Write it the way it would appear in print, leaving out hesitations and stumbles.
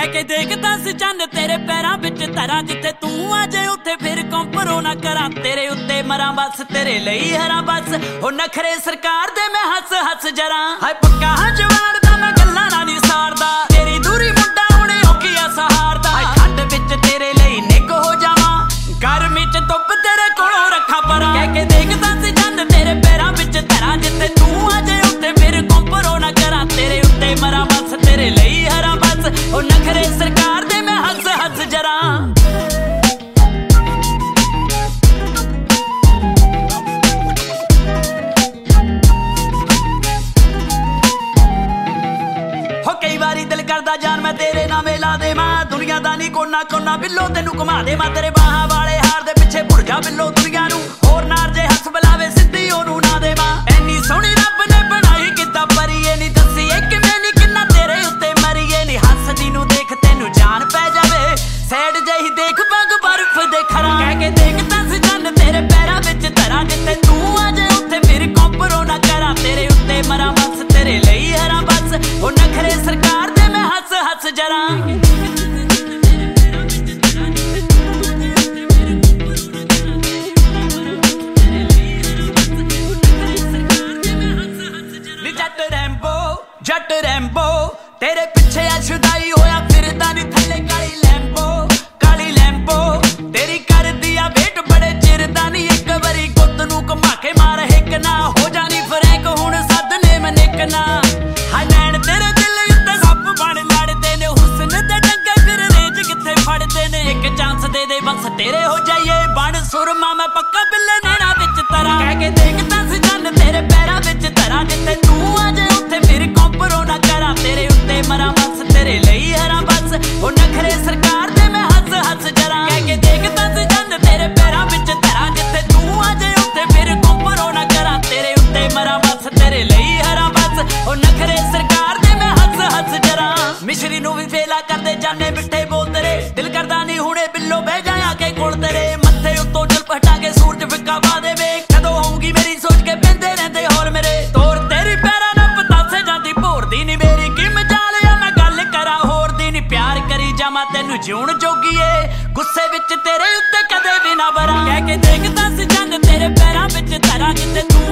ਕਹਿ ਕੇ ਦੇਖਦਾ ਸੀ ਚੰਨ ਤੇਰੇ ਪੈਰਾਂ ਵਿੱਚ ਧਰਾਂ ਜਿੱਥੇ ਤੂੰ ਆ ਜੇ ਉੱਥੇ ਫਿਰ ਕੰਪਰੋ ਨਾ ਕਰਾਂ ਤੇਰੇ ਉੱਤੇ ਮਰਾਂ ਬਸ ਤੇਰੇ ਲਈ ਹਰਾਂ ਬਸ ਉਹ ਨਖਰੇ ਸਰਕਾਰ ਦੇ ਮੈਂ ਹੱਸ ਹੱਸ ਜਰਾਂ ਹਾਏ ਪੱਕਾ ਜਵਾਨ ਦਾ ਮੈਂ ਗੱਲਾਂ ਨਾਲ ਨਹੀਂ ਸਾਰਦਾ ਤੇਰੀ ਦੂਰੀ ਮੁੰਡਾ ਹੁਣੇ ਔਖੀਆ ਸਹਾਰਦਾ ਹਾਏ ਠੰਡ ਵਿੱਚ ਤੇਰੇ ਲਈ ਨਿੱਘ ਹੋ ਜਾਵਾਂ ਗਰਮੀ ਚ ਧੁੱਪ ਤੇਰੇ ਕੋਲੋਂ ਰੱਖਾਂ ਪਰਾਂ ਕਹਿ ਕੇ ਦੇਖਦਾ ਸੀ ਚੰਨ ਤੇਰੇ ਪੈਰਾਂ ਵਿੱਚ ਧਰਾਂ ਜਿੱਥੇ ਤੂੰ ਆ ਜੇ ਉੱਥੇ ਫਿਰ ਕੰਪਰੋ ਨਾ ਕਰਾਂ ਤੇਰੇ ਉੱਤੇ ਮਰਾਂ ਬਸ ਤੇਰੇ ਲਈ ਹਰਾਂ ਬਸ ਉਹ ਨਖਰੇ ਸਰਕਾਰ ਦੇ ਮੈਂ ਹੱਸ ਹੱਸ ਜਰਾਂ ਕਈ ਵਾਰੀ ਦਿਲ ਕਰਦਾ ਜਾਨ ਮੈਂ ਤੇਰੇ ਨਾਮੇ ਲਾ ਦੇਵਾਂ ਦੁਨੀਆ ਦਾ ਨੀ ਕੋਨਾ ਕੋਨਾ ਬਿੱਲੋ ਤੈਨੂੰ ਘੁਮਾ ਦੇਵਾਂ ਤੇਰੇ ਬਾਹਾਂ ਵਾਲੇ ਹਾਰ ਦੇ ਪਿੱਛੇ ਭੁੱਲ ਜਾ ਬਿੱਲੋ ਦੁਨੀਆ ਨੂੰ ਹੋਰ ਨਾਰ ਜੇ ਹੱਥ ਬੁਲਾਵੇ ਸਿੱਧੀ ਉਹਨੂੰ ਨਾ ਦੇਵਾਂ ਐਨੀ ਸੋਹਣੀ ਰੱਬ ਨੇ ਬਣਾਈ ਕਿੱਦਾਂ ਪਰੀਏ ਨੀ ਦੱਸੀ ਇਹ ਕਿਵੇਂ ਨੀ ਕਿੰਨਾ ਤੇਰੇ ਉੱਤੇ ਮਰੀਏ ਨੀ ਹੱਸਦੀ ਨੂੰ ਦੇਖ ਤੈਨੂੰ ਜਾਨ ਪੈ ਜਾਵੇ ਸੈਡ ਜਿਹੀ ਦੇਖ ਪੱਗ ਬਰਫ ਦੇ ਖਰਾਂ ਕਹਿ ਕੇ ਦੇਖਦਾ ਸੀ ਚੰਨ ਤੇਰੇ ਪੈਰਾਂ ਵਿੱਚ ਧਰਾਂ ਜਿੱਥੇ ਤੂੰ ਆ ਜੇ ਉੱਥੇ ਫਿਰ ਕੰਪਰੋ ਨਾ ਕਰਾਂ ਤੇਰੇ ਉੱਤੇ ਮਰਾਂ ਬਸ ਤੇਰੇ ਲਈ ਹਰਾਂ ਬਸ ਉਹ ਨਖਰੇ ਸਰਕਾਰ ਦੇ ਮੈਂ ਹੱਸ ਹੱਸ ਜਰਾਂ ਜੱਟ ਰੈਂਬੋ ਤੇਰੇ ਪਿੱਛੇ ਆ ਸ਼ੁਦਾਈ ਹੋਇਆ ਫਿਰਦਾ ਨੀ ਥੱਲੇ ਕਾਲੀ ਲੈਂਬੋ ਤੇਰੀ ਕਰਦੀ ਆ ਵੇਟ ਬੜੇ ਚਿਰ ਦਾ ਨੀ ਇੱਕ ਵਾਰੀ ਗੁੱਤ ਨੂੰ ਘੁਮਾ ਕੇ ਮਾਰ ਹਿੱਕ ਨਾ ਹੋ ਜਾਣੀ ਫਰੈਂਕ ਹੁਣ ਸੱਦ ਨੇ ਮਨਿਕ ਨਾ ਹਾਏ ਨੈਣ ਤੇਰੇ ਦਿਲ ਉੱਤੇ ਸੱਪ ਬਣ ਲੜਦੇ ਨੇ ਹੁਸਨ ਦੇ ਡੰਗੇ ਫਿਰ ਰੇਜ ਕਿੱਥੇ ਫੜਦੇ ਨੇ ਇੱਕ ਚਾਂਸ ਦੇ ਦੇ ਬਸ ਤੇਰੇ ਹੋ ਜਾਈਏ ਬਣ ਸੁਰਮਾ ਮੈਂ ਪੱਕਾ ਬਿੱਲੇ ਨੈਣਾ ਵਿੱਚ ਤਰਾਂ ਕਹਿ ਕੇ ਦੇਖਦਾ ਸੀ ਚੰਨ ਤੇਰੇ ਪੈਰਾਂ ਵਿੱਚ ਧਰਾਂ ਜਿੱਥੇ ਤੂੰ ਆ ਜੇ ਉੱਥੇ ਫਿਰ ਕੰਪਰੋ ਨਾ ਕਰਾਂ ਤੇਰੇ ਉੱਤੇ ਮਰਾਂ ਬਸ ਤੇਰੇ ਲਈ ਹਰਾਂ ਬਸ ਉਹ ਨਖਰੇ ਸਰਕਾਰ ਦੇ ਮੈਂ ਹੱਸ ਹੱਸ ਜਰਾਂ ਕਹਿ ਕੇ ਦੇਖਦਾ ਸੀ ਚੰਨ ਤੇਰੇ ਪੈਰਾਂ ਵਿੱਚ ਧਰਾਂ ਜਿੱਥੇ ਤੂੰ ਆ ਜੇ ਉੱਥੇ ਫਿਰ ਕੰਪਰੋ ਨਾ ਕਰਾਂ ਤੇਰੇ ਉੱਤੇ ਮਰਾਂ ਬਸ ਤੇਰੇ ਲਈ ਹਰਾਂ ਬਸ ਉਹ ਨਖਰੇ ਸਰਕਾਰ ਦੇ ਮੈਂ ਹੱਸ ਹੱਸ ਜਰਾਂ ਮਿਸ਼ਰੀ ਨੂੰ ਵੀ ਫੇਲਾ ਕਰਦੇ ਜਾਨੇ ਮਿੱਠੇ ਬੋਲ ਤੇਰੇ ਦਿਲ ਕਰਦਾ ਨਹੀਂ ਹੁਣੇ ਬਿੱਲੋ ਬਹਿ ਜਾਇਆ ਕੇ ਕੋਲ ਤੇਰੇ ਮੱਥੇ ਉੱਤੋਂ ਜਲ ਹਟਾ ਕੇ ਸੂਰਜ ਫਿੱਕਾ ਪਾ ਦੇਵੇ ਕਦੋਂ ਆਉਂਗੀ ਮੇਰੀ ਸੋਚ ਕੇ ਪੈਂਦੇ ਰਹਿੰਦੇ ਹੌਲ ਮੇਰੇ ਤੋਰ ਤੇਰੀ ਪੈਰਾਂ ਨਾਲ ਪਤਾਸੇ ਜਾਂਦੀ ਭੋਰਦੀ ਨੀ ਮੇਰੀ ਕੀ ਮਜਾਲ ਆ ਮੈਂ ਗੱਲ ਕਰਾਂ ਹੋਰ ਦੀ ਨੀ ਪਿਆਰ ਕਰੀ ਜਾਵਾਂ ਤੈਨੂੰ ਜਿਉਣ ਜੋਗੀਏ ਗੁੱਸੇ ਵਿੱਚ ਤੇਰੇ ਉੱਤੇ ਕਦੇ ਵੀ ਨਾ ਬਰਾਂ ਕਹਿ ਕੇ ਦੇਖਦਾ ਸੀ ਚੰਨ ਤੇਰੇ ਪੈਰਾਂ ਵਿੱਚ ਧਰਾਂ ਜਿੱਥੇ ਤੂੰ